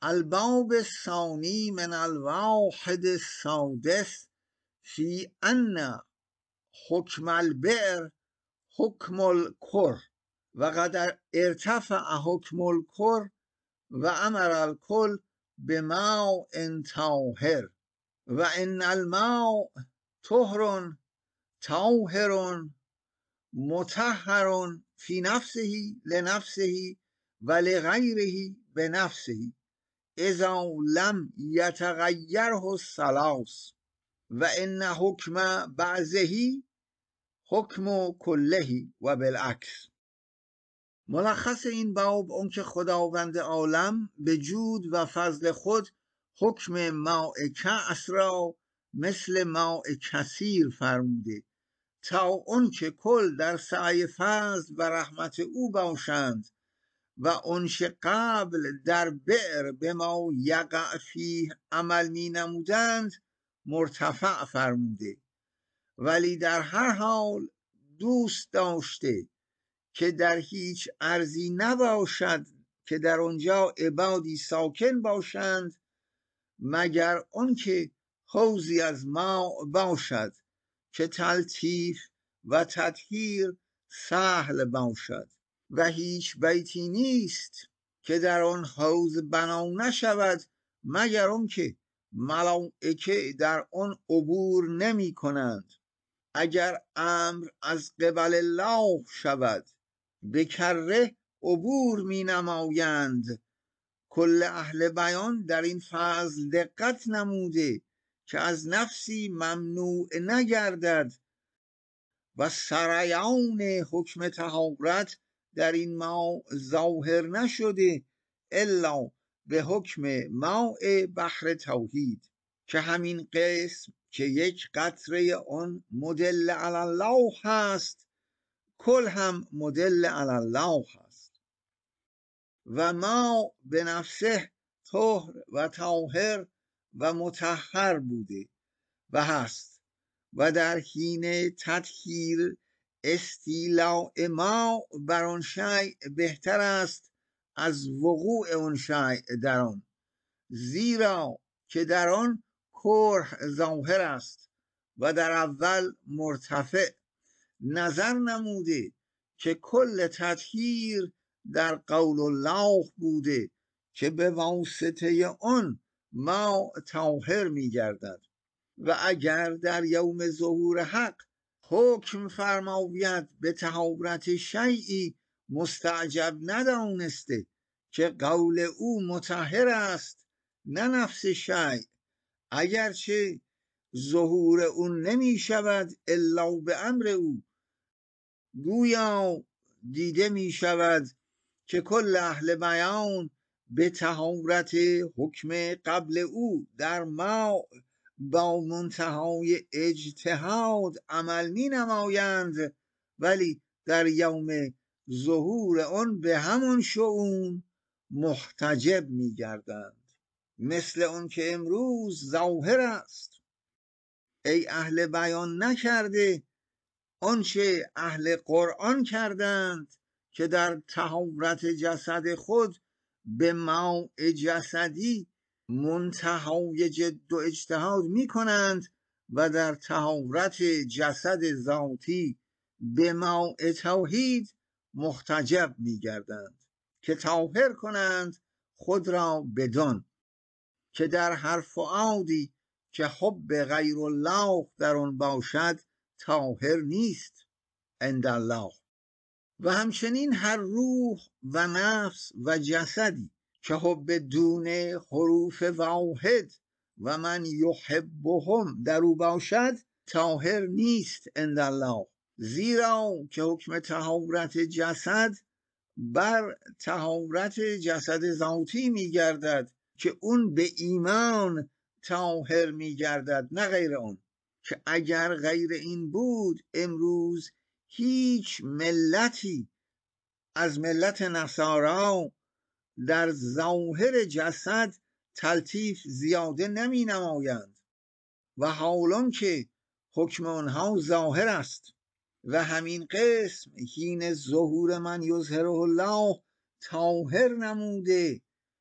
الباب الثانی من الواحد السادس فی ان حکم البئر حکم الکر و قد ارتفع حکم الکر و امر الکل بماء طاهر و ان الماء طهر طاهر مطهر فی نفسه لنفسه و لغیره بنفسه اذا لم یتغیره الثلاث و ان حکم بعضه حکم کله و بالعکس. ملخص این باب اون که خداوند عالم به جود و فضل خود حکم ماء کأس را مثل ماء کثیر فرموده تا اون که کل در سعی فضل و رحمت او باشند و اونش قبل در بئر به ما یقع فیه عمل می نمودند مرتفع فرموده، ولی در هر حال دوست داشته که در هیچ ارضی نباشد که در آنجا عبادی ساکن باشند مگر آنکه حوضی از ماء باشد که تلطیف و تطهیر سهل باشد و هیچ بیتی نیست که در آن حوض بنا نشود مگر آنکه ملائکه در آن عبور نمی کنند. اگر امر از قبل الله شود به کره عبور می نمایند. کل اهل بیان در این فضل دقت نموده که از نفسی ممنوع نگردد و سریان حکم طهارت در این ماء ظاهر نشده الا به حکم ماء بحر توحید که همین قسم که یک قطره آن مدل علی الله هست کل هم مدل علی الله هست و ما به نفسه طهر و طاهر و مطهر بوده و هست و در حین تطهیر استیلاء ما بر آن شیء بهتر است از وقوع آن شیء در آن، زیرا که در آن کره ظاهر است و در اول مرتفع. نظر نموده که کل تطهیر در قول الله بوده که به واسطه آن ما طاهر می گردد و اگر در یوم ظهور حق حکم فرماید به طهارت شیئی مستعجب ندانسته که قول او مطهر است نه نفس شیء، اگرچه ظهور اون نمی شود الا به امر او، گویا دیده می شود که کل اهل بیان به طهارت حکم قبل او در ما با منتهای اجتهاد عمل می نمایند ولی در یوم ظهور آن به همون شؤون محتجب می گردند، مثل اون که امروز ظاهر است. ای اهل بیان نکرده آنچه اهل قرآن کردند که در طهارت جسد خود به ماء جسدی منتهای جد و اجتهاد می کنند و در طهارت جسد ذاتی به ماء توحید محتجب می گردند که طاهر کنند خود را بدان که در هر فؤادی که حب غیر الله در آن باشد طاهر نیست عند الله. و همچنین هر روح و نفس و جسدی که حب دون حروف واحد و من یحبهم در او باشد طاهر نیست عند الله، زیرا که حکم طهارت جسد بر طهارت جسد ذاتی می گردد که اون به ایمان طاهر می گردد نه غیر اون، که اگر غیر این بود امروز هیچ ملتی از ملت نصارا در ظاهر جسد تلطیف زیاده نمی نمایند و حالان که حکم آنها ظاهر است و همین قسم حین ظهور من یظهره الله طاهر نموده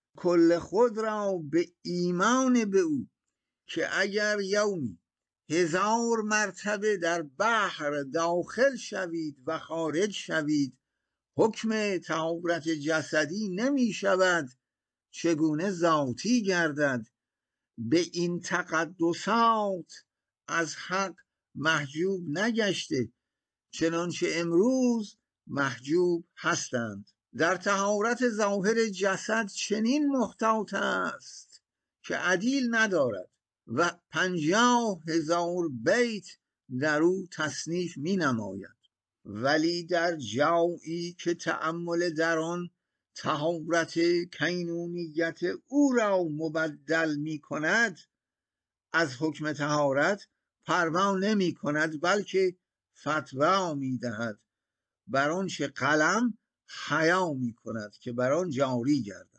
کل خود را به ایمان به او که اگر یومی 1000 مرتبه در بحر داخل شوید و خارج شوید حکم طهارت جسدی نمی شود، چگونه ذاتی گردد؟ به این تقدسات از حق محجوب نگشته چنانچه امروز محجوب هستند. در طهارت ظاهر جسد چنین محتاط است که عدیل ندارد و 50,000 بیت در او تصنیف می نماید، ولی در جایی که تأمل در آن طهارت کینونیت او را مبدل می کند از حکم طهارت پروا نمی کند، بلکه فتوا می دهد بر آنچه قلم حیا می کند که بر آن جاری گردد.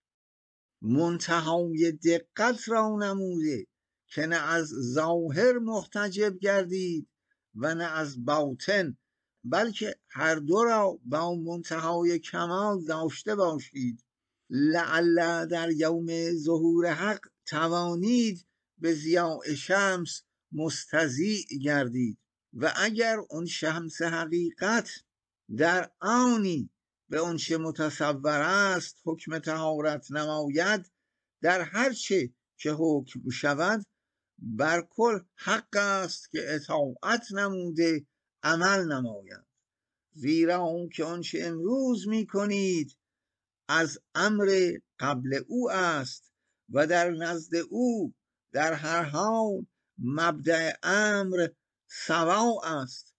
منتهای دقت را نموده که نه از ظاهر محتجب گردید و نه از باطن، بلکه هر دو را با منتهای کمال داشته باشید. لعل در یوم ظهور حق توانید به ضیاء شمس مستضیء گردید و اگر اون شمس حقیقت در آنی به آنچه متصور است حکم طهارت نماید، در هر چه که حکم شود بر کل حق است که اطاعت نموده عمل نماید، زیرا اون که آنچه امروز می کنید از امر قبل او است و در نزد او در هر حال مبدأ امر سواء است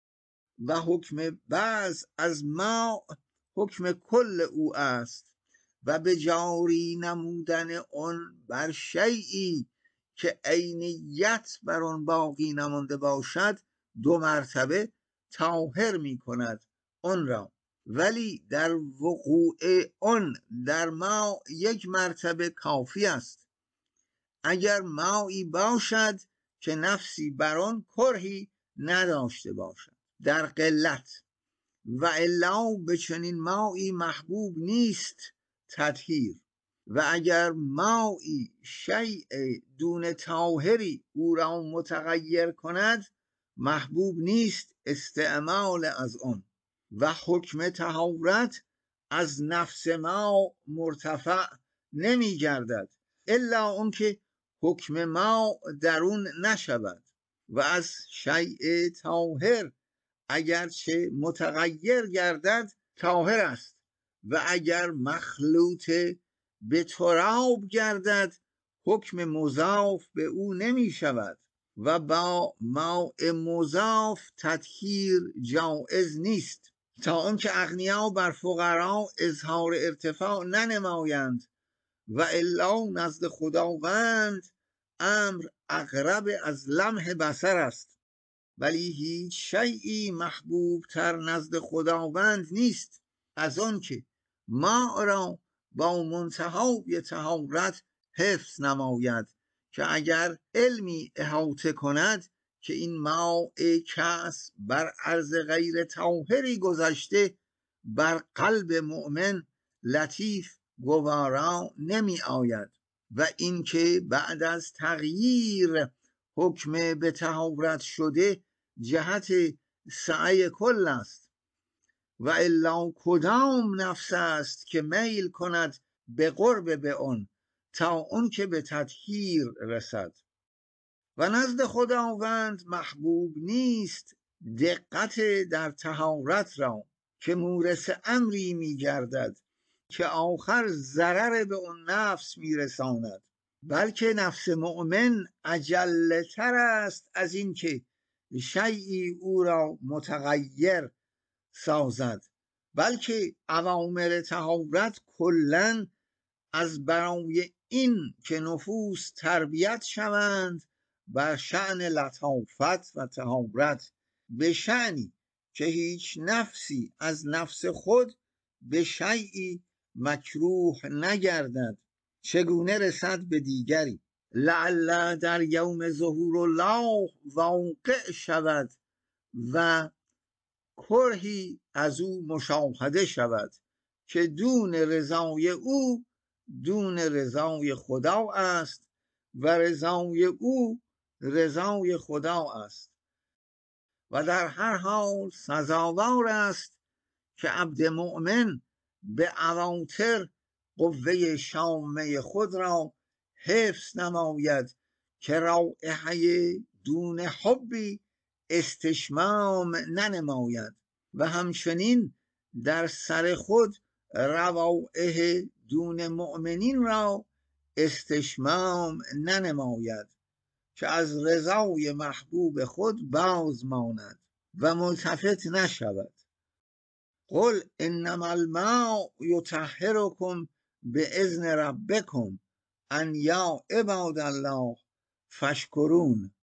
و حکم بعض از ما حکم کل او است و به جاری نمودن آن بر شیئی که عینیت بر آن باقی نمانده باشد 2 مرتبه طاهر می کند آن را، ولی در وقوع آن در ما 1 مرتبه کافی است. اگر مایی باشد که نفسی بر آن کرهی نداشته باشد در قلت، و الا به چنین مایی محبوب نیست تطهیر، و اگر مایی شیء دون طاهری او را متغیر کند محبوب نیست استعمال از آن و حکم طهارت از نفس ما مرتفع نمی گردد الا اون که حکم ما درون نشود و از شیء طاهر اگرچه متغیر گردد طاهر است و اگر مخلوط به تراب گردد حکم مضاف به او نمی شود و با ماء مضاف تطهیر جائز نیست تا آنکه اغنیا بر فقرا اظهار ارتفاع ننمایند و الا نزد خداوند امر اقرب از لمح بصر است، ولی هیچ شیئی محبوب تر نزد خداوند نیست از آن که ما را با منتهای طهارت حفظ نماید که اگر علمی احاطه کند که این ماء کأس بر عرض غیر طاهری گذشته بر قلب مؤمن لطیف گوارا نمی آید و اینکه بعد از تغییر حکم به طهارت شده جهت سعی کل است و الا کدام نفس است که میل کند به قرب به آن تا اون که به تطهیر رسد و نزد خداوند محبوب نیست دقت در طهارت را که مورث امری می گردد که آخر ضرر به اون نفس می رساند، بلکه نفس مؤمن اجل تر است از این که شیئی او را متغیر سازد، بلکه اوامر طهارت کلاً از برای این که نفوس تربیت شوند بر شأن لطافت و طهارت به شأنی که هیچ نفسی از نفس خود به شیئی مکروه نگردد چگونه رسد به دیگری. لعل در یوم ظهور الله واقع شود و کرهی از او مشاهده شود که دون رضای او دون رضای خدا است و رضای او رضای خدا است و در هر حال سزاوار است که عبد مؤمن به عواطر قوه شامه خود را حفظ نماید که رایحه دون حبی استشمام ننماید و همچنین در سر خود روائح دون مؤمنین را استشمام ننماید که از رضای محبوب خود باز ماند و ملتفت نشود. قل انما الماء یطهرکم باذن ربکم ان یا عباد الله فاشکرون.